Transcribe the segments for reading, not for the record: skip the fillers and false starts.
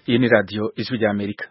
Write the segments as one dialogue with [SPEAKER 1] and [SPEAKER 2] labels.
[SPEAKER 1] Iyi ni radiyo ijwi rya Amerika.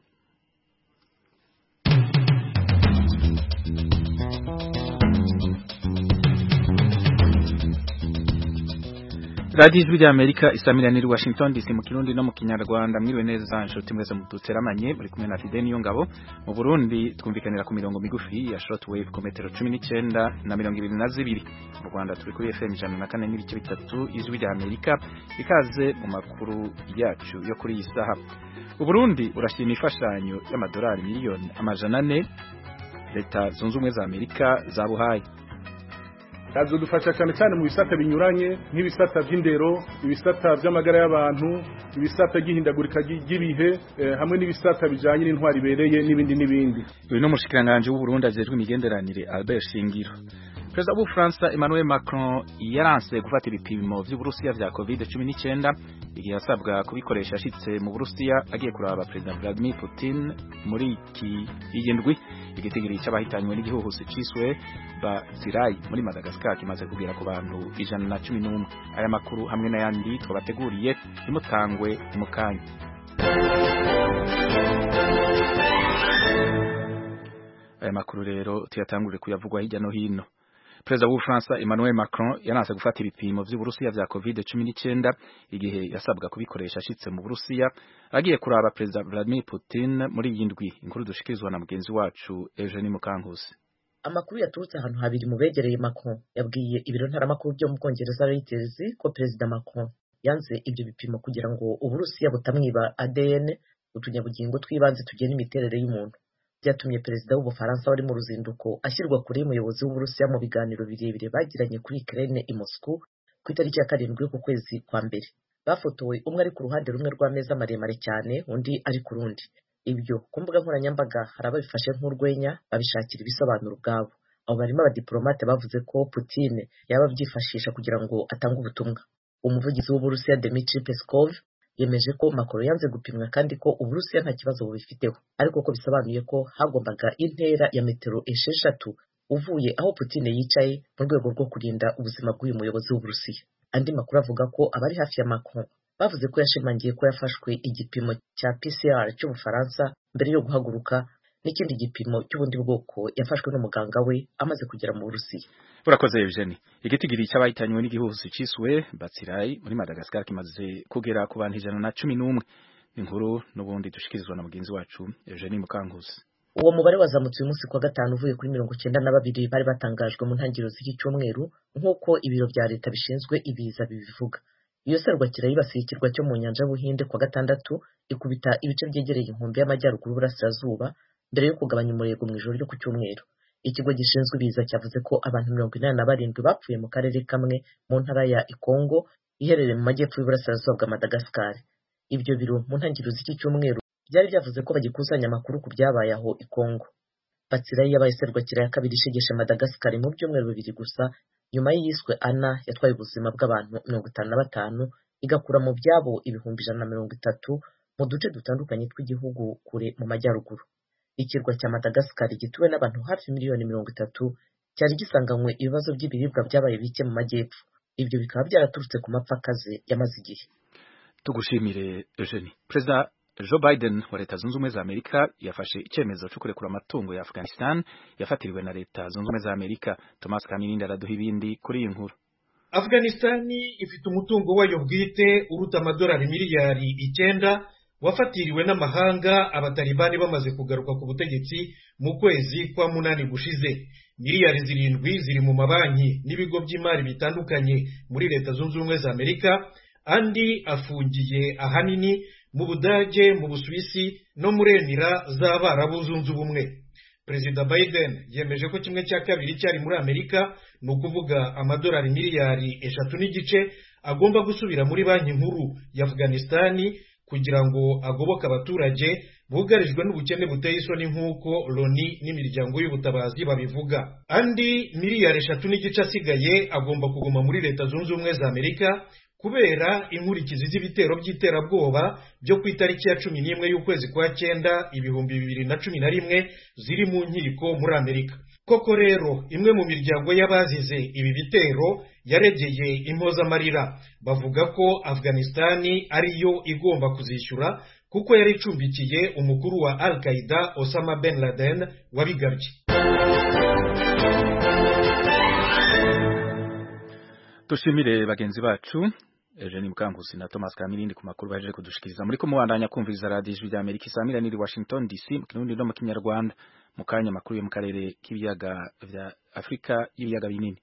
[SPEAKER 1] Radiyo ijwi rya Amerika isamirana iri Washington DC mu Kirundi no mu Kinyarwanda. Mwiriwe neza nshuti mwese muduteramanye muri kumwe na Fideni Yongabo. Mu Burundi twumvikanira ku mirongo migufi ya shortwave ku metero 19 na 22. Mu Rwanda turi kuri FM 104 n'ibice bitatu ijwi rya Amerika. Ikaze mu makuru yacu yo kuri iyi saha. U Burundi urashima ifashanyo y'amadolari miliyoni 400 leta zunze ubumwe za Amerika zabuhaye.
[SPEAKER 2] Azodufasha cyane mu bisata binyuranye nk'ibisata by'indero, ibisata by'amagara y'abantu, ibisata by'ihindagurika ry'ibihe hamwe n'ibisata bijanye n'intwari bereye n'ibindi.
[SPEAKER 1] Uyu no mushikiranganje w'u Burundi ajejwe imigenderanire Albert Shingiro. Perezida w'u France Emmanuel Macron yaranse gufata ibipimo vy'Uburusiya vya COVID-19 igihe yasabwa kubikoresha ashitse mu Burusiya agiye kuraba Perezida Vladimir Putin muri iyi ndwi. Igitigiri cy'abahitanywe n'igihuhusi ciswe Batsirai muri Madagascar kimaze kugera ku bantu 111. Aya makuru hamwe n'ayandi twabateguriye imutangwe mu kanya. Aya makuru rero tuyatangurire kuyavugwa hirya no hino. Perezida w'u France Emmanuel Macron yanase gufata ibipimo vy'Uburusiya vya COVID-19 igihe yasabwa kubikoresha ashitse mu Burusiya agiye kuraba Perezida Vladimir Putin muri iyi ndwi. Inkuru dushikirizwa na mugenzi wacu Eugenie Mukankusi.
[SPEAKER 3] Amakuru yaturutse ahantu habiri mu begereye Macron yabwiye ibiro ntaramakuru byo mu Bwongereza Reuters ko Perezida Macron yanze ibyo bipimo kugira ngo Uburusiya butamwiba ADN, utunyabugingo twibanze tugena imiterere y'umuntu. Byatumye Perezida w'Ubufaransa wari mu ruzinduko ashyirwa kure y'umuyobozi w'Uburusiya mu biganiro birebire bagiranye kuri Ukraine i Moscow ku itariki ya 7 ku kwezi kwa mbere. Bafotowe umwe ari ku ruhande rumwe rw'ameza maremare cyane, undi ari ku rundi. Ibyo ku mbuga nkoranyambaga hari ababifashe nk'urwenya babishakira ibisobanuro ubwabo. Abo barimo abadiplomate bavuze ko Putin yaba byifashisha kugira ngo atange ubutumwa. Umuvugizi w'Uburusiya Dmitry Peskov yemeje ko Macron yanze gupimwa kandi ko Uburusiya nta kibazo bubifiteho, ariko ko bisobanuye ko hagombaga intera ya metero 6 uvuye aho Putin yicaye mu rwego rwo kurinda ubuzima bw'uyu muyobozi w'Uburusiya. Andi makuru avuga ko abari hafi ya Macron bavuze ko yashimangiye ko yafashwe igipimo cya PCR cy'Ubufaransa mbere yo guhaguruka n'ikindi gipimo cy'ubundi bwoko yafashwe n'umuganga we amaze kugera mu Burusiya.
[SPEAKER 1] Urakoze Eugenie. Igitigiri cy'abahitanywe n'igihuhusi ciswe Batsirai muri Madagascar kimaze kugera ku bantu 111. Inkuru n'ubundi dushikirizwa na mugenzi wacu Eugenie Mukankusi.
[SPEAKER 3] Uwo mubare wazamutse uyu munsi kwa gatanu uvuye kuri 92 bari batangajwe mu ntangiriro z'iki cyumweru nk'uko ibiro bya leta bishinzwe ibiza bibivuga. Iyo serwakira yibasiye ikirwa cyo mu nyanja y'Ubuhinde kwa gatandatu ikubita ibice byegereye inkombe y'amajyaruguru burasirazuba mbere yo kugabanya umurego mu ijoro ryo ku cyumweru. Ikigo gishinzwe ibiza cyavuze ko abantu 87 bapfuye mu karere kamwe mu ntara ya Ikongo iherereye mu majyepfo y'uburasirazuba bwa Madagascar. Ibyo biro mu ntangiriro z'iki cyumweru byari byavuze ko bagikusanya amakuru ku byabaye aho Ikongo. Batsirai yabaye serwakira ya kabiri ishegeshe Madagascar mu byumweru bibiri gusa nyuma y'iswe Ana yatwaye ubuzima bw'abantu 55 igakura mu byabo ibihumbi 130 mu duce dutandukanye tw'igihugu kure mu majyaruguru. Ikirwa cya Madagascar gituwe n'abantu hafi miliyoni 30 cyari gisanganywe ibibazo by'ibiribwa byabaye bike mu majyepfo. Ibyo bikaba byaraturutse ku mapfakaze yamaze igihe.
[SPEAKER 1] Tugushimire Eugenie. Perezida Joe Biden wa Leta Zunze Ubumwe za Amerika yafashe icyemezo cyo kurekura amatungo ya Afghanistan yafatiriwe na Leta Zunze Ubumwe za Amerika. Thomas Kamirindi araduha ibindi kuri iyi nkuru.
[SPEAKER 4] Afghanistan ifite umutungo wayo bwite uruta amadolari miliyari 9 wafatiriwe n'amahanga abatalibani bamaze kugaruka ku butegetsi mu kwezi kwa 8 gushize. Miliyari 7 ziri mu mabanki n'ibigo by'imari bitandukanye muri Leta Zunze Ubumwe za Amerika, andi afungiye ahanini mu Budage, mu Busuwisi no muri Emira z'Abarabu Zunze Ubumwe. Perezida Biden yemeje ko kimwe cya kabiri cyari muri Amerika, ni ukuvuga amadolari miliyari 3.5 agomba gusubira muri banki nkuru ya Afghanistan kugira ngo agoboke abaturage bugarijwe n'ubukene buteye isoni nk'uko Loni n'imiryango y'ubutabazi babivuga. Andi miliyari 3.5 asigaye agomba kuguma muri Leta Zunze Ubumwe za Amerika kubera inkurikizi z'ibitero by'iterabwoba byo ku itariki ya 11 y'ukwezi kwa 9 2011 ziri mu nkiko muri Amerika. Koko rero imwe mu miryango y'abazize ibi bitero yaregeye impozamarira bavuga ko Afghanistan ariyo igomba kuzishyura kuko yari icumbikiye umukuru wa Al-Qaeda Osama bin Laden wabigabye.
[SPEAKER 1] Tushimire bagenzi bacu Eugene Mukankusi na Thomas Kamirindi ku makuru baje kudushikiriza muri ko mubandanya kumviriza radio Ijwi rya Amerika isamira niri Washington DC mu Kirundi no mu Kinyarwanda mu kanya makuru yo mu karere k'ibiyaga vya Afrika y'ibiyaga binini.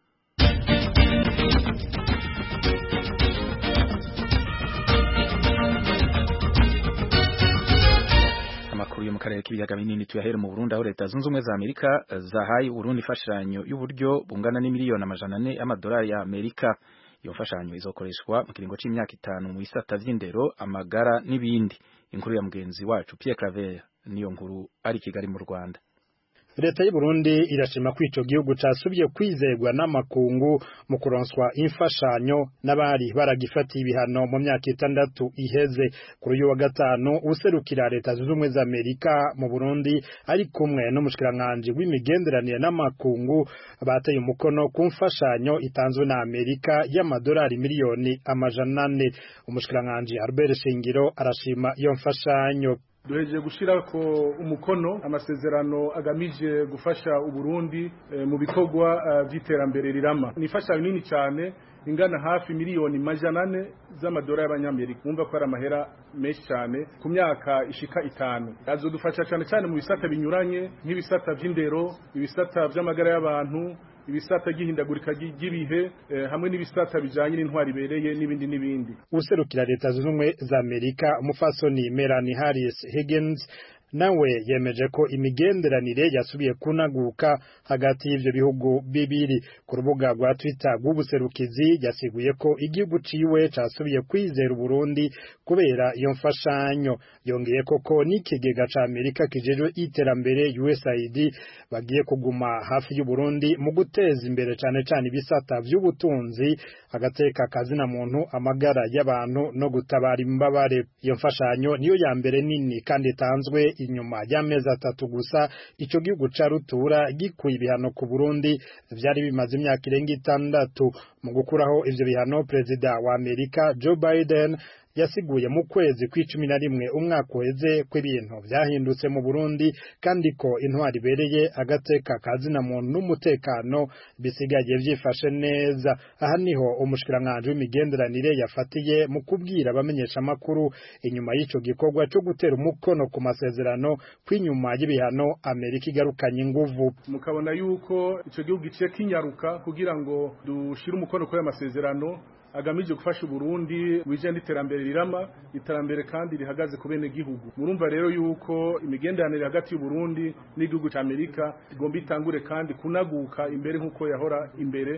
[SPEAKER 1] Amakuru yo mu karere k'ibiyaga binini tuyahere mu Burundi aho leta zunze ubumwe za Amerika zahaye Burundi fashanyo y'uburyo bungana n'imiliyoni 400 y'amadolari ya Amerika. Iyo mfashanyo izokoreshwa mu kiringo c'imyaka 5 mu bisata vy'indero, amagara n'ibindi. Inkuru ya mugenzi wacu Pierre Claver niyo nkuru ari Kigali mu Rwanda.
[SPEAKER 5] Leta y'u Burundi irashima ko ico gihugu casubiye kwizerwa n'amakungu mu kuronswa imfashanyo n'abari baragifatiye ibihano mu myaka 6 iheze. Kuri uyu wa gatanu userukira leta zunze ubumwe za Amerika mu Burundi ari kumwe n'umushikiranganje w'imigenderanire n'amakungu bateye umukono ku mfashanyo itanzwe na Amerika y'amadolari miliyoni 400. Umushikiranganje Albert Shingiro arashima iyo mfashanyo.
[SPEAKER 2] Duheje gushira ko umukono amasezerano agamije gufasha Uburundi mu bikorwa vy'iterambere rirama. Nifasha nini cyane ingana hafi miliyoni 400 z'amadolari y'abanyamerika. Mwumva ko ari amahera menshi cyane ku myaka ishika 5. Azodufasha cyane mu bisata binyuranye nk'ibisata vy'indero, ibisata vy'amagara y'abantu, ibisata gihindagurika gibihe hamwe n'ibisata bijanye n'intwari bereye n'ibindi.
[SPEAKER 5] Userukira leta zunze ubumwe za Amerika umufasoni Melanie Harris Higgins nawe yemeje ko imigenderanire yasubiye kunaguka hagati y'ivyo bihugu bibiri. Ku rubuga rwa Twitter rw'ubuserukizi yasiguye ko igihugu ciwe casubiye kwizera Burundi kubera iyo mfashanyo. Yongeye ko n'ikigega ca Amerika kijejwe iterambere USAID bagiye kuguma hafi y'u Burundi mu guteza imbere cane ibisata vy'ubutunzi, agateka kazina muntu, amagara y'abantu no gutabara imbabare. Iyo mfashanyo niyo ya mbere nini kandi itanzwe inyuma y'amezi 3 gusa ico gihugu ca rutura gikuye ibihano ku Burundi vyari bimaze imyaka irenga 6. Mu gukuraho ivyo bihano, Perezida wa Amerika Joe Biden yasiguye mu kwezi kwa11 umwaka uheze ko ibintu vyahindutse mu Burundi kandi ko intwari bereye, agateka kazina muntu n'umutekano bisigaye vyifashe neza. Aha niho umushikiranganje w'imigenderanire yafatiye mu kubwira abamenyesha makuru inyuma y'ico gikorwa cyo gutera umukono ku masezerano kwinyuma y'ibihano Amerika igarukanye inguvu.
[SPEAKER 2] Mukabona yuko ico gihugu gice kinyaruka kugira ngo dushire umukono kuri amasezerano agamije gufasha Burundi wijende iterambere rirama, iterambere kandi rihagaze ku bene gihugu. Murumva rero yuko imigenderanire hagati y'u Burundi n'igihugu ca Amerika igomba itangure kandi kunaguka imbere nkuko yahora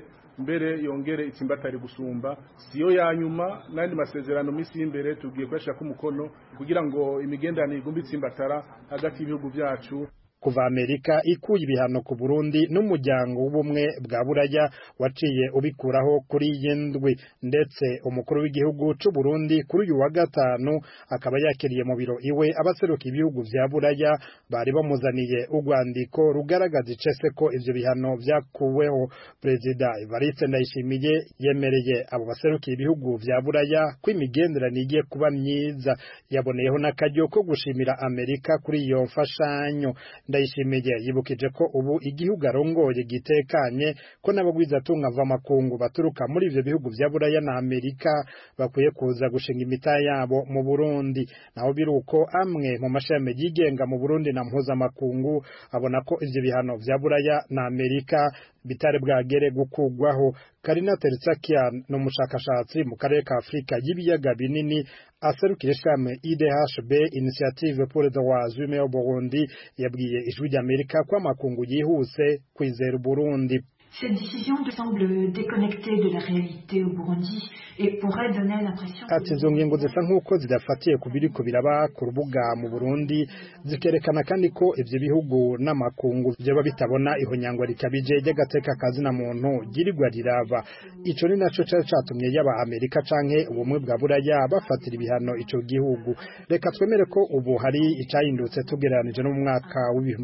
[SPEAKER 2] mbere yongere itsimbatari gusumba. Siyo ya nyuma nandi masezerano misi imbere tugiye kwashaka ku mukono kugira ngo imigenderanire igomba itsimbatara hagati y'ibihugu vyacu.
[SPEAKER 5] Kuva Amerika ikuye ibihano ku Burundi n'umuryango w'ubumwe bwa Buraya waciye ubikuraho kuri yendwi, ndetse umukuru w'igihugu c'u Burundi kuri uyu wa gatanu akaba yakiriye mu biro iwe abaseruka ibihugu vya Buraya bari bamuzaniye urwandiko rugaragaza icese ko ivyo bihano vyakuweho. Perezida Evariste Ndayishimiye yemereye abo baseruka ibihugu vya Buraya ko imigenderanire igiye kuba myiza. Yaboneyeho n'akaryo ko gushimira Amerika kuri iyo mfashanyo. Ndayishimiye yibukije ko ubu igihugu arongoye gitekanye ko n'abagwizatunga mvamakungu baturuka muri ivyo bihugu vya Buraya na Amerika bakwiye kuza gushinga imita yabo mu Burundi. Naho biruko amwe mu mashami yigenga mu Burundi na mpuzamakungu abona ko ivyo bihano vya Buraya na Amerika bitari bwagere gukugwaho. Karina Teritsakian no mushakashatsi mu karere ka Afrika y'ibiyaga binini aserukira ishami IDHB Initiative pour les droits humains au Burundi yabwiye Ijwi ry'Amerika ko amakungu yihuse kwizera Burundi.
[SPEAKER 6] Cette décision semble déconnectée de la réalité au Burundi et pourrait donner l'impression
[SPEAKER 5] ati izo ngingo zisa nk'uko zidafatiye ku biriko biraba ku rubuga mu Burundi, zikerekana kandi ko ivyo bihugu n'amakungu vyoba bitabona ihonyangwa rikabije ry'agateka kazina muntu girirwa riraba. Ico ni naco cari catumye yaba Amerika canke ubumwe bwa Buraya bafatira ibihano ico gihugu. Reka twemere ko ubu hari icahindutse tugereranije no mu mwaka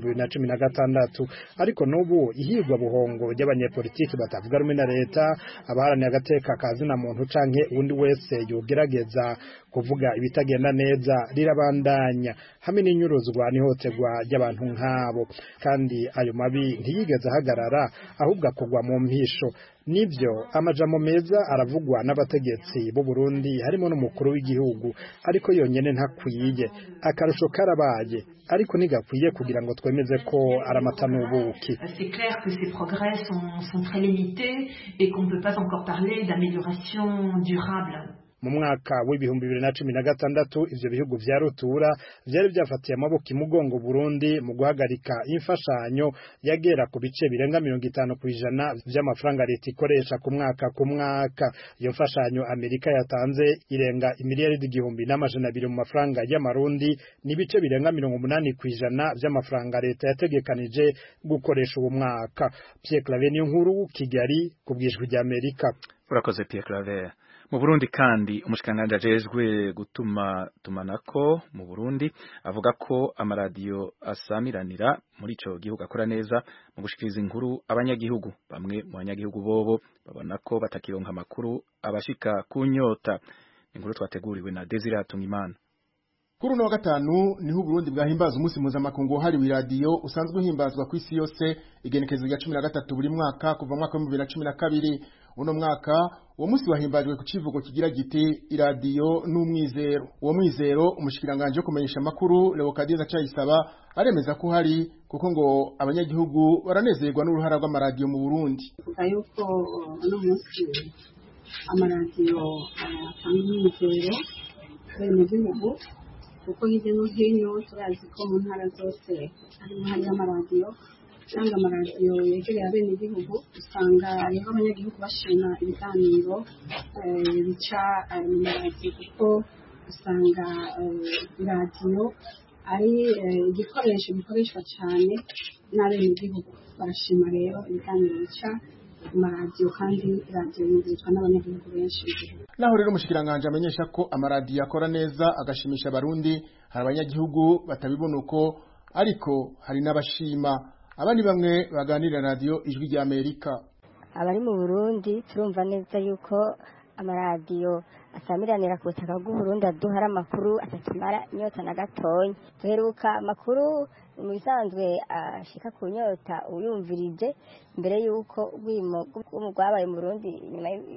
[SPEAKER 5] w'2016, ariko n'ubu ihirwa buhongo ry'abanyepolitiki batavuga rumwe na leta, abaharaniye agateka kazina muntu canke undi wese yogerageza kuvuga ibitagenda neza rirabandanya hamwe n'inyuruzwa n'ihohoterwa ry'abantu nk'abo kandi ayo mabi ntiyigeze ahagarara ahubwo akogwa mu mpisho. Nivyo amajambo meza aravugwa n'abategetsi b'u Burundi harimo n'umukuru w'igihugu ariko yonyene ntakwiye. Akarusho karabaye ariko ntigakwiye kugira ngo twemeze ko aramata n'ubuki.
[SPEAKER 6] C'est clair que ces progrès sont très limités et qu'on ne peut pas encore parler d'amélioration durable.
[SPEAKER 5] Mu mwaka w'ibihumbi 2016 ivyo bihugu vya rutura vyari vyafatiye amaboko imugongo Burundi mu guhagarika imfashanyo yagera ku bice birenga 50% vy'amafaranga leta ikoresha ku mwaka. Iyo mfashanyo Amerika yatanze irenga imiliyaridi 1,200 mu mafaranga y'amarundi n'ibice birenga 80% vy'amafaranga leta yategekanije gukoresha uwo mwaka. Pierre Claver Niyonkuru, Kigali, kubwijwi rya Amerika.
[SPEAKER 1] Urakoze Pierre Claver. Mu Burundi kandi umushikanganje ajejwe gutuma tumanako mu Burundi avuga ko amaradiyo asamiranira muri ico gihugu akora neza mu gushikiriza inkuru abanyagihugu. Bamwe mu banyagihugu bobo babona ko batakironka amakuru abashika kunyota. Inkuru twateguriwe na Desire Hatungimana.
[SPEAKER 7] Kuri uno wa gatanu niho Burundi bwahimbaza umunsi mpuzamakungu wahariwe iradiyo usanzwe uhimbazwa ku isi yose igenekerezo rya 13 buri mwaka kuva mwaka wa 2012. Uno mwaka uwo munsi wahimbajwe ku civugo kigira giti iradiyo n'umwizero. Uwo mwizero umushikiranganje wo kumenyesha makuru Leokadiza Cayisaba aremeza ko hari kuko ngo abanyagihugu baranezerwa n'uruhara rw'amaradiyo mu Burundi.
[SPEAKER 8] Yuko uno munsi amaradiyo atanga umwizero mu gihugu kuko hirya no hino turazi ko mu ntara zose hari amaradiyo cyangwa amaradiyo yegereye abene igihugu usanga rero abanyagihugu bashima ibiganiro bica mu maradiyo kuko usanga iradiyo ari igikoresho gikoreshwa cyane n'abene igihugu. Barashima rero ibiganiro bica mu maradiyo kandi iradiyo yumvirizwa n'abanyagihugu benshi.
[SPEAKER 7] Naho rero umushikiranganje amenyesha ko amaradiyo akora neza agashimisha abarundi, hari abanyagihugu batabibona uko ariko hari n'abashima. Abandi bamwe baganira radio Ijwi rya Amerika.
[SPEAKER 9] Abari mu Burundi turumva neza yuko amaradiyo asamiranira ku butaka bw'u Burundi aduhara amakuru atakimara inyota na gatonya. Duheruka amakuru mu bisanzwe ashika ku nyota uyumvirije mbere yuko rwabaye mu Burundi nyuma ya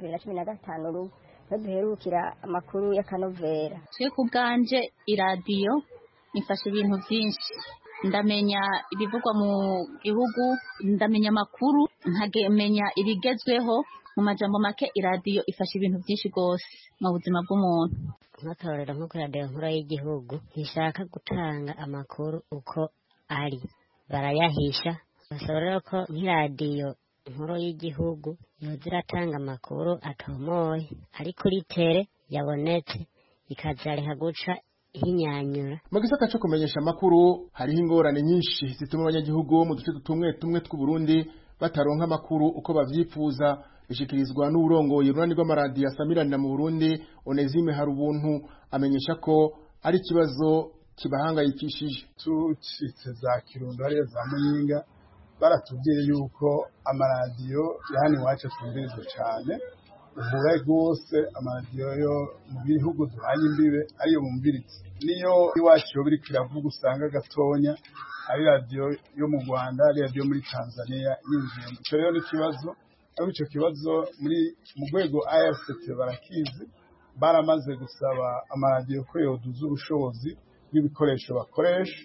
[SPEAKER 9] 2015 rugo. Duherukira amakuru y'akanovera.
[SPEAKER 10] Twe kubganje iradiyo nifashe ibintu byinshi. Ndamenya ibivugwa mu gihugu, ndamenya amakuru, nkagemenya ibigezweho. Mu majambo make iradiyo ifasha ibintu byinshi gose mu buzima bw'umuntu.
[SPEAKER 11] Nkatorera nko kuri radiyo nkuru y'igihugu ntishaka gutanga amakuru uko ari, barayahisha. Basaba ko nk'iradiyo nkuru y'igihugu yoza iratanga amakuru atomoye ariko kuri tere yabonetse ikazareha guca hinyanyura.
[SPEAKER 7] Mu gisata cyo kumenyesha amakuru hariho ingorane nyinshi zituma abanyagihugu mu duce tumwe tw'u Burundi bataronka amakuru uko bavyifuza. Bishikirizwa n'urongoye urunani rw'amaradiyo asamiranira mu Burundi Onezime Harubuntu amenyesha ko ari ikibazo kibahangayikishije.
[SPEAKER 12] Tucitse za Kirundo ari za Muyinga baratubwiye yuko amaradiyo yani wacu tumbirizwe cyane ubuye gose amaradiyo yo mu bihugu duhanye imbibe ariyo mumbiritse niyo iwacu biri kiravuga usanga gatonya ari radio yo mu Rwanda ari radio muri Tanzania yinjiye. Icyo rero ni kibazo. Aho icyo kibazo muri mu rwego ARCT barakizi baramaze gusaba amaradiyo ko yoduza ubushobozi bw'ibikoresho bakoresha.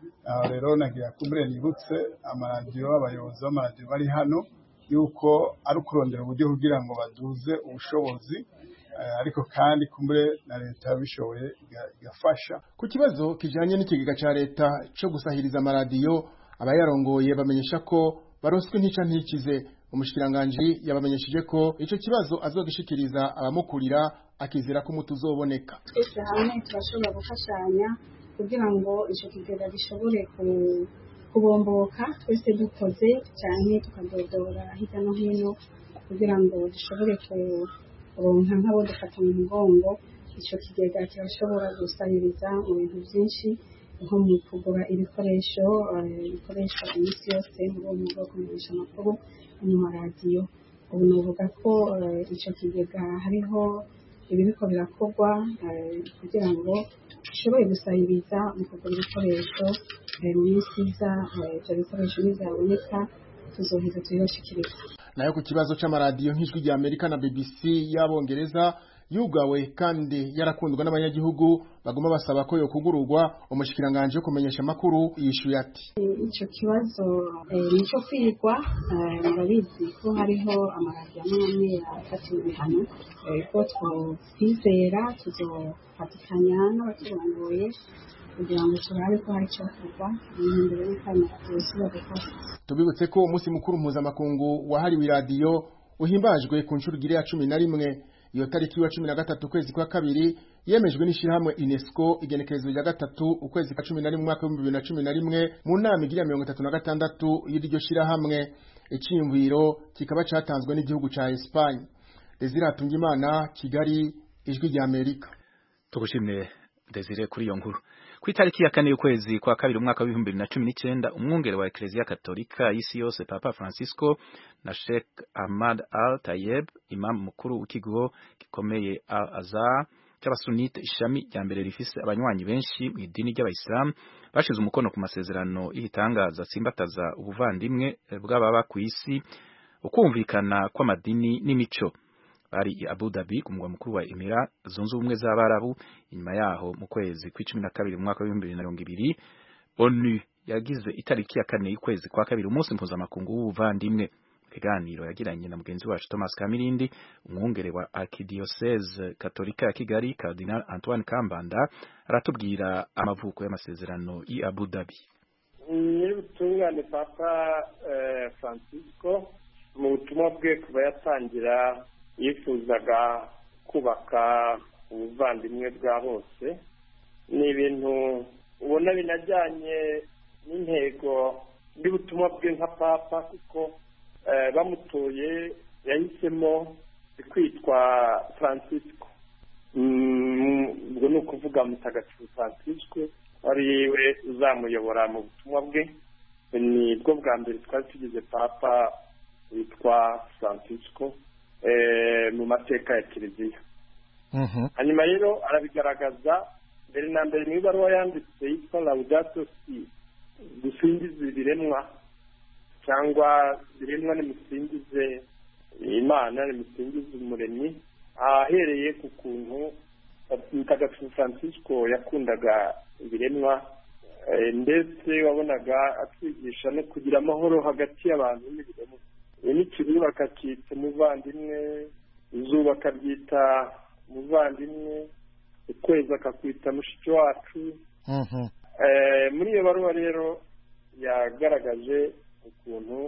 [SPEAKER 12] Rero nagira kumbere nibutse amaradiyo abayobozi b'amaradiyo bari hano yuko ari kurondera uburyo kugira ngo baduze ubushobozi ariko kandi kumbere na leta bishoboye igafasha. Ku kibazo kijanye n'ikigega ca leta cyo gusahiriza amaradiyo abayarongoye bamenyesha ko baroswe ntica ntikize. Umushikiranganje yabamenyesheje ko ico kibazo azogishikiriza abamukurira akizera ko umuti uzoboneka.
[SPEAKER 8] Twese hamwe turashobora gufashanya kugira ngo ico kigega gishobore kubomboka twese dukoze cyane tukadodora hirya no hino kugira ngo dushobore kuronka nk'abo dufata mu mugongo. Ico kigega kirashobora gusahiriza mu bintu byinshi nko mu kugura ibikoresho bikoreshwa iminsi yose mu rwego rwo kumenyesha amakuru mu maradiyo. Ubu nuvuga ko icyo kigega hariho ibiriko birakorwa kugira ngo dushobore gusahiriza mu kugura ibikoresho mu minsi iza. Ibyo bikoresho bizaboneka tuzoheza tubibashikiriza.
[SPEAKER 7] Nayo ku kibazo c'amaradiyo nk'ijwi rya Amerika na BBC y'Abongereza yugawe kandi yarakundwa n'abanyagihugu baguma basaba ko yo kugururwa, umushikiranganje wo kumenyesha makuru yishuye ati
[SPEAKER 8] ico kibazo nico kwigwa. Ndabizi ko hariho amaradiyo amwe yafatiwe ibihano, ko twizera tuzofatikanya n'abaturongoye kugira ngo turabe ko hari icyo kuva imbere y'uko gukora.
[SPEAKER 7] Tubibutse ko umunsi mukuru mpuzamakungu wahariwe iradiyo uhimbajwe ku nshuro ya 11. Iyo tariki ya 13 ukwezi kwa kabiri yemejwe n'ishirahamwe UNESCO igenekerezo rya 3 ukwezi kwa 11 mu mwaka wa 2011 mu nama igira 36 y'iryo shirahamwe. Iciyumviro kikaba catanzwe n'igihugu ca Espagne. Desire Atungimana, Kigali, Ijwi rya Amerika.
[SPEAKER 1] Tugushimye Desire kuri iyo nkuru. Ku itariki ya 4 ukwezi kwa kabiri umwaka wa 2019 umwungere wa Eklezia Katolika y'isi yose Papa Francisco na Sheikh Ahmad Al-Tayeb, imam mukuru w'ikigo gikomeye Al-Azhar cy'abasunite ishami rya mbere rifise abanywanyi benshi mu idini ry'abayisilamu, bashize umukono ku masezerano y'itangaza simbataza ubuvandimwe bw'ababa ku isi, ukumvikana kw'amadini n'imico. Bari Abu Dhabi ku mugwa mukuru wa Emira zunze ubumwe z'Abarabu. Inyuma yaho mu kwezi kwa 12 mu mwaka wa 2020 ONU yagize itariki ya 4 y'ukwezi kwa kabiri umunsi mpuzamakungu w'ubuvandimwe. Ikiganiro yagiranye na mugenzi wacu Thomas Kamirindi, umwungere wa Arkidiocese Katolika ya Kigali Cardinal Antoine Kambanda, aratubwira amavuko y'amasezerano i Abu Dhabi.
[SPEAKER 13] Nyir'ubutungane Papa Francisco mu butumwa bwe kuba yatangira yifuzaga kubaka ubuvandimwe bwa bose. Ni ibintu ubona binajyanye n'intego y'ubutumwa bwe nka Papa, kuko bamutoye yahisemo kwitwa Francisco. Ubwo ni ukuvuga Mutagatifu Francisco ari we uzamuyobora mu butumwa bwe. Ni bwo bwa mbere twari tugize Papa witwa Francisco mu mateka ya Kiliziya. Hanyuma rero arabigaragaza mbere na mbere mu ibaruwa yanditse yitwa Laudato Si, gusingiza ibiremwa, cyangwa biremwa nimusingize Imana, nimusingize Umuremyi, ahereye ku kuntu Mutagatifu Francisco yakundaga ibiremwa, ndetse wabonaga atwigisha no kugira amahoro hagati y'abantu n'ibiremwa. N'ikibi bakacyita umuvandimwe, izuba akaryita umuvandimwe, ukwezi akakwita mushiki wacu. Muri iyo baruwa rero yagaragaje ukuntu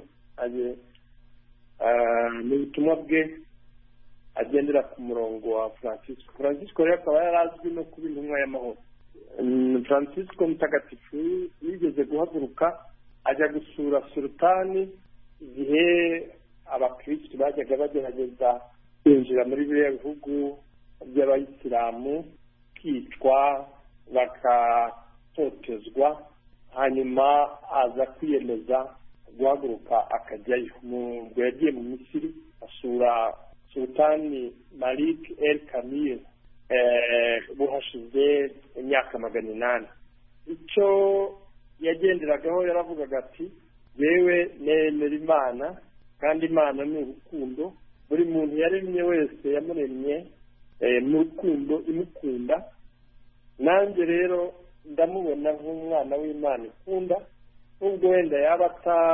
[SPEAKER 13] mu butumwa bwe agendera ku murongo wa Francisco. Francisco rero akaba yarazwi no kuba intumwa y'amahoro. Francisco Mutagatifu yigeze guhaguruka ajya gusura sultani igihe abakristo bajyaga bagerageza kwinjira muri biriya bihugu by'abayisilamu, kwicwa bakatotezwa. Hanyuma aza kwiyemeza guhaguruka akajyayo. Ubwo yagiye mu Misiri asura sultani Malik El Kamil buhashize imyaka 800. Icyo yagenderagaho yaravugaga ati yewe nemera Imana, kandi Imana ni urukundo. Buri muntu yaremye wese yamuremye mu rukundo imukunda. Nanjye rero ndamubona nk'umwana w'Imana ikunda, nubwo wenda yaba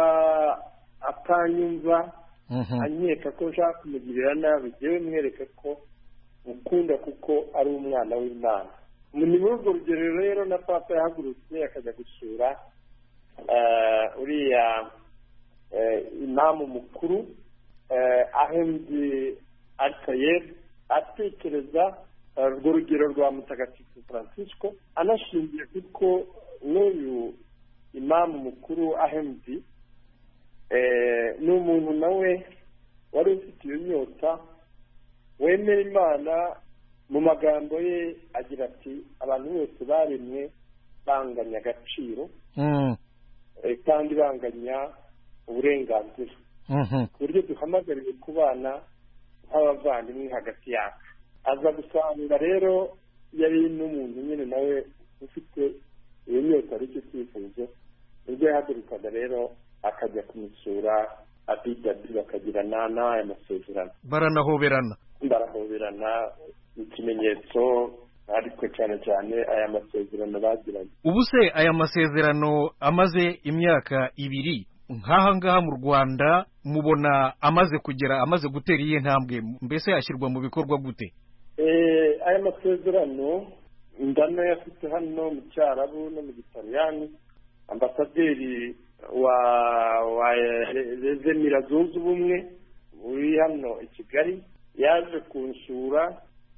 [SPEAKER 13] atanyumva anyeka ko nshaka kumugirira nabi, yewe mwereka ko mukunda kuko ari umwana w'Imana. Ni muri urwo rugero rero na Papa yahagurutse akajya gusura uriya imamu mukuru Ahmed Al-Tayeb, atekereza urwo rugero rwa Mutagatifu Francisco, anashingiye kuko n'uyu imamu mukuru Ahmed ni umuntu nawe wari ufite iyo nyota, wemera Imana. Mu magambo ye agira ati abantu bose baremwe banganya agaciro kandi banganya uburenganzira, ku buryo duhamagariwe kubana nk'abavandimwe hagati yacu. aza gusanga rero yari n'umuntu nyine nawe ufite iyo nyota aricyo cyifuzo, ubwo yahagurukaga rero akajya kumusura abidabi bakagirana n'aya masezerano,
[SPEAKER 4] baranahoberana
[SPEAKER 13] ikimenyetso, ariko cyane cyane aya masezerano bagiranye.
[SPEAKER 4] Ubu se aya masezerano amaze imyaka 2 nk'aha ngaha mu Rwanda mubona amaze gutera iyihe ntambwe, mbese yashyirwa mu bikorwa gute?
[SPEAKER 13] Aya masezerano ndana yafite hano mu Cyarabu no mu Gitaliyani. Ambasaderi wa Emirati Zunze Ubumwe uri hano i Kigali yaje kunsura,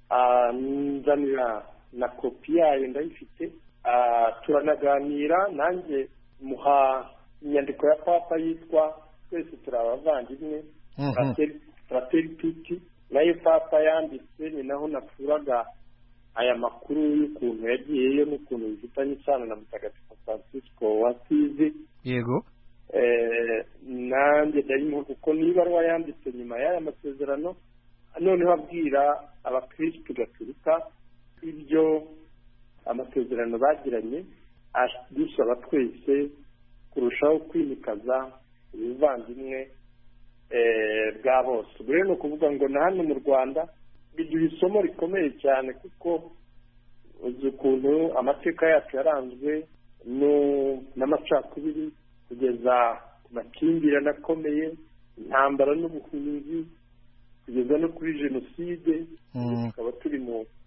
[SPEAKER 13] nzanira na kopi yayo ndayifite, turanaganira, nanjye muha inyandiko ya papa yitwa twese turi abavandimwe, Fratelli Tutti, nayo papa yanditse, ni naho nakuraga aya makuru y'ukuntu yagiyeyo n'ukuntu bifitanye isano na Mutagatifu Francisco wa Asizi.
[SPEAKER 4] Yego.
[SPEAKER 13] Nanjye ndarimo kuko n'ibaruwa yanditse nyuma y'aya masezerano, noneho abwira abakristu gatolika ibyo amasezerano bagiranye, dusaba twese kurushaho kwimikaza ubuvandimwe bwa bose. Ubwo rero ni ukuvuga ngo na hano mu Rwanda biduha isomo rikomeye cyane, kuko uzi ukuntu amateka yacu yaranzwe n'amacakubiri kugeza ku makimbirane akomeye, intambara n'ubuhunzi, kugeza no kuri jenoside. Tukaba turi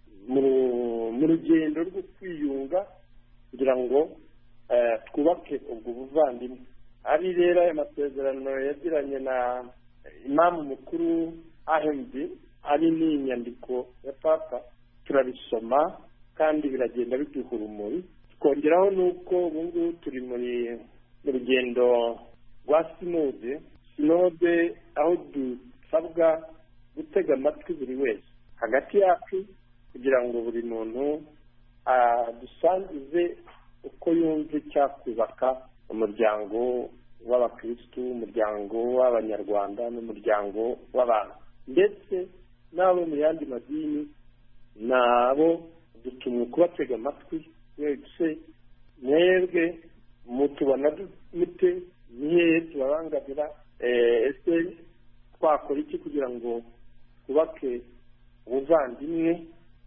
[SPEAKER 13] mu rugendo rwo kwiyunga kugira ngo twubake ubwo buvandimwe. Ari rero aya masezerano yagiranye na imamu mukuru Ahmed, ari n'inyandiko ya papa, turabisoma kandi biragenda biduha urumuri. Tukongeraho nuko ubu ngubu turi mu rugendo rwa sinode, aho dusabwa gutega amatwi buri wese hagati yacu, kugira ngo buri muntu dusangize uko yumva icyakubaka umuryango w'abakristu, umuryango w'abanyarwanda n'umuryango w'abantu, ndetse n'abo mu yandi madini nabo dutumwe kubatega amatwi. Wese mwebwe mutubona mute, nihe tubabangamira, ese twakora iki kugira ngo twubake ubuvandimwe,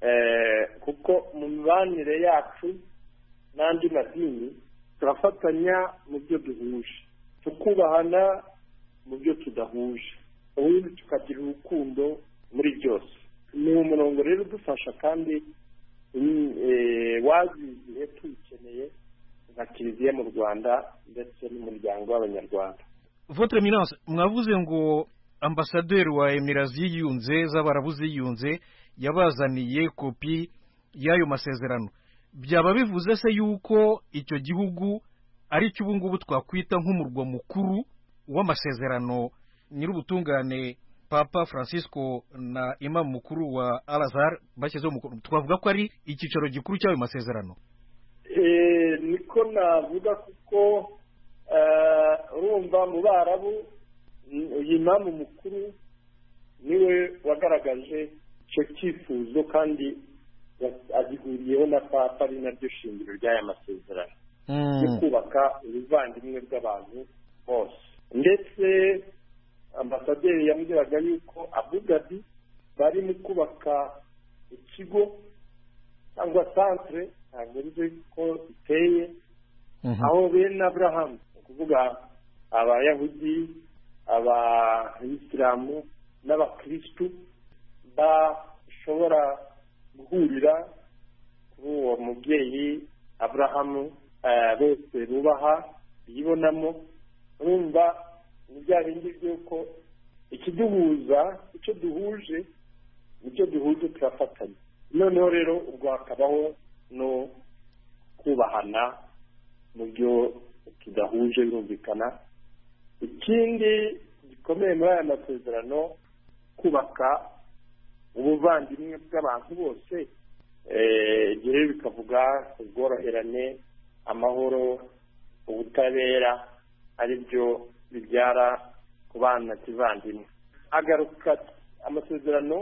[SPEAKER 13] kuko mu mibanire yacu n'andi madini turafatanya mu byo duhuje, tukubahana mu byo tudahuje, ubundi tukagira urukundo muri byose. Ni umurongo rero udufasha kandi waziziye tuyikeneye nka Kiliziya mu Rwanda ndetse n'umuryango w'Abanyarwanda.
[SPEAKER 4] Votre Eminence, mwavuze ngo ambasaderi wa Emirati ziyunze z'Abarabu ziyunze yabazaniye kopi y'ayo masezerano. Byaba bivuze se yuko icyo gihugu ari cyo ubu ngubu twakwita nk'umurwa mukuru w'amasezerano nyir'ubutungane Papa Francisco na Imam mukuru wa Al-Azhar bashyizeho mukuru, twavuga ko ari icyicaro gikuru cy'ayo masezerano?
[SPEAKER 13] Niko navuga, kuko urumva mu Barabu uyu Imam mukuru niwe wagaragaje icyo cyifuzo, kandi agihuriyeho na papa, ari naryo shingiro ry'aya masezerano yo kubaka ubuvandimwe bw'abantu bose. Ndetse ambasaderi yambwiraga yuko Abu Dhabi bari mu kubaka ikigo cyangwa centre, ntabwo nzi ko iteye, aho bene Abraham, ukuvuga abayahudi, abayisilamu n'abakristu bashobora guhurira kuri uwo mubyeyi Abrahamu, bose bubaha yibonamo. Urumva ni bya bindi by'uko ikiduhuza, icyo duhuje, nicyo duhuje turafatanya. Noneho rero ubwo hakabaho no kubahana mu byo tudahuje, birumvikana. Ikindi gikomeye muri aya masezerano, kubaka ubuvandimwe bw'abantu bose, igihe bikavuga ubworoherane, amahoro, ubutabera, ari byo bibyara kubana kivandimwe. Agaruka amasezerano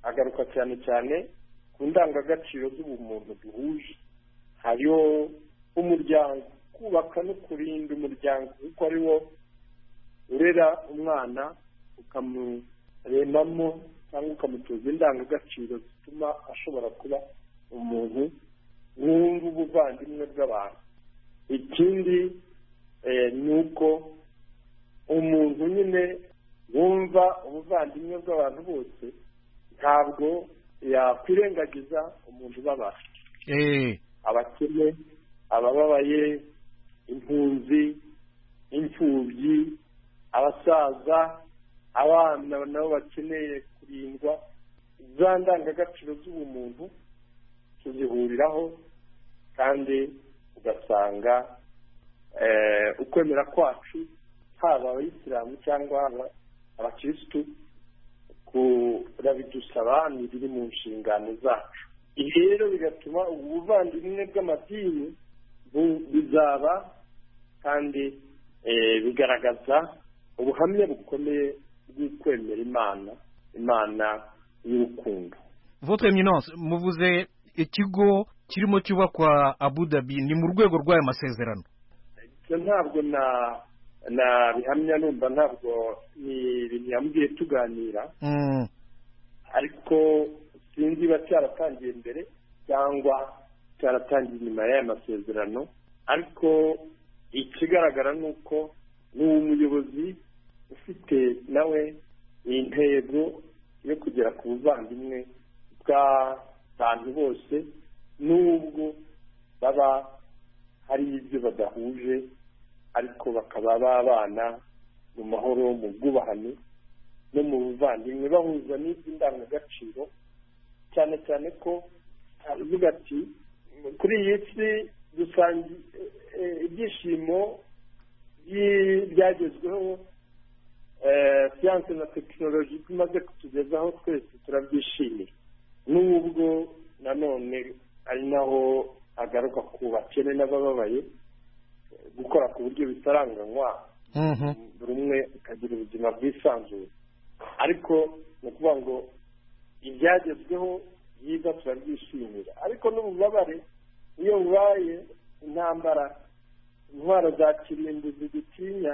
[SPEAKER 13] agaruka cyane cyane ku ndangagaciro z'ubumuntu duhuje, hariyo umuryango, kubaka no kurinda umuryango kuko ari wo urera umwana ukamuremamo cyangwa ukamutoza indangagaciro zituma ashobora kuba umuntu wumva ubuvandimwe bw'abantu. Ikindi ni uko umuntu nyine wumva ubuvandimwe bw'abantu bose ntabwo yakwirengagiza umuntu ubabara, abakene, abababaye, impunzi, imfubyi, abasaza, abana nabo bakeneye kurindwa. Za ndangagaciro z'ubumuntu tuzihuriraho, kandi ugasanga ukwemera kwacu, haba abayisilamu cyangwa abakirisitu, kurabidusaba ni biri mu nshingano zacu. Ibi rero bigatuma ubuvandimwe bw'amadini bizaba kandi bigaragaza ubuhamya bukomeye bw'ukwemera Imana y'urukundo.
[SPEAKER 4] Votre Eminence, muvuze ikigo kirimo cyubakwa Abu Dhabi, ni mu rwego rw'aya masezerano?
[SPEAKER 13] Ntabwo na bihamya, numva ntabwo ni ibintu yambwiye tuganira, ariko sinzi ba cyaratangiye mbere cyangwa cyaratangiye nyuma y'aya masezerano. Ariko ikigaragara ni uko ni umuyobozi ufite nawe intego yo kugera ku buvandimwe bw'abantu bose, n'ubwo baba hari ibyo badahuje, ariko bakaba babana mu mahoro, mu bwubahane no mu buvandimwe, bahuza n'iby'indangagaciro, cyane cyane ko avuga ati kuri iyi si dusangiye ibyishimo byagezweho, siyanse na tekinoloji tumaze kutugezaho twese turabyishimiye, n'ubwo nanone ari naho agaruka ku bakene n'abababaye, gukora ku buryo bitaranganywa, buri umwe akagira ubuzima bwisanzuye. Ariko ni ukuvuga ngo ibyagezweho byiza turabyishimira, ariko n'ububabare iyo bubaye, intambara, intwaro za kirimbuzi dutinya,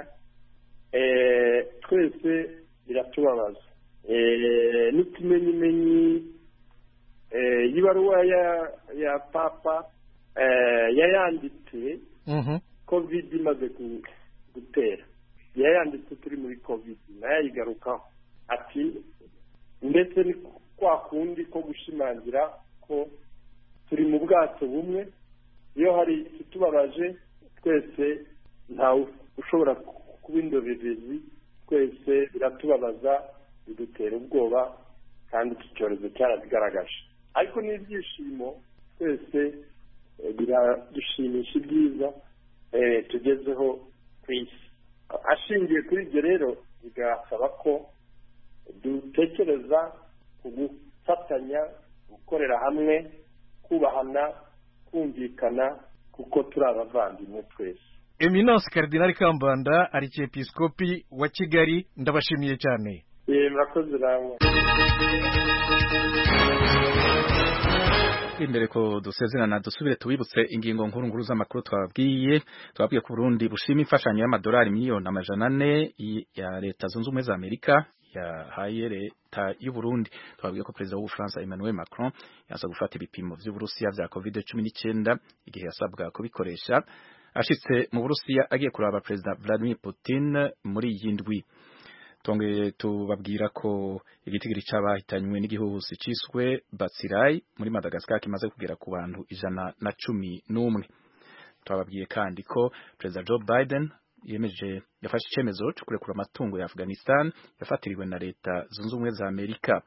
[SPEAKER 13] twese biratubabaza. N'ikimenyimenyi y'ibaruwa ya papa yayanditse covid imaze gutera, yayanditse turi muri covid, nayo ayigarukaho ati ndetse ni kwa kundi ko gushimangira ko turi mu bwato bumwe, iyo hari ikitubabaje twese ntawe ushobora kuba indorerezi, twese biratubabaza, bidutera ubwoba, kandi iki cyorezo cyarabigaragaje. Ariko n'ibyishimo twese biradushimisha ibyiza tugezeho ku isi. Ashingiye kuri ibyo rero, bigasaba ko dutekereza ku gufatanya, gukorera hamwe, kubahana, kumvikana, kuko turi abavandimwe twese.
[SPEAKER 4] Eminence Cardinal Kambanda, Archiepiscopi wa Kigali, ndabashimiye cyane.
[SPEAKER 13] Murakoze namwe.
[SPEAKER 1] Imbere ko dusezerana dusubire tubibutse ingingo nkuru z'amakuru twabwiye ku Burundi bushima imfashanyo y'amadolari miliyoni 400 ya leta zunze ubumwe za Amerika yahaye leta y'u Burundi. Twabwiye ko perezida w'Ubufaransa Emmanuel Macron yaza gufata ibipimo by'Uburusiya vya COVID-19 igihe yasabwa kubikoresha ashitse mu Burusiya agiye kuraba perezida Vladimir Putin muri iyi ndwi. Tongeye tubabwira ko igitigiri c'abahitanywe n'igihuhusi ciswe Batsirai muri Madagascar kimaze kugera ku bantu 111. Twababwiye kandi ko perezida Joe Biden yafashe icemezo cyo kurekura amatungo ya Afghanistan yafatiriwe na leta zunze ubumwe za Amerika.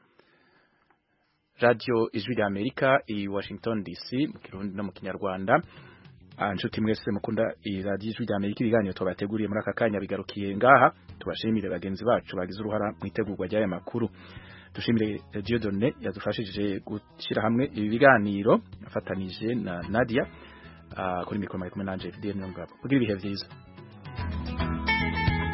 [SPEAKER 1] Radio Ijwi rya Amerika i Washington DC mu Kirundi no mu Kinyarwanda. Anshuti mwese mukunda iradiyo Ijwi rya Amerika, ibiganiro tubateguriye muri aka kanya bigarukiye ngaha. Tubashimire bagenzi bacu bagize uruhara mu itegurwa ry'aya makuru. Dushimire Dieudonné yadufashije gushyira hamwe ibi biganiro afatanije na Nadia kuri mikoro 18 FDN Ngabo. Kugira ibihe byiza.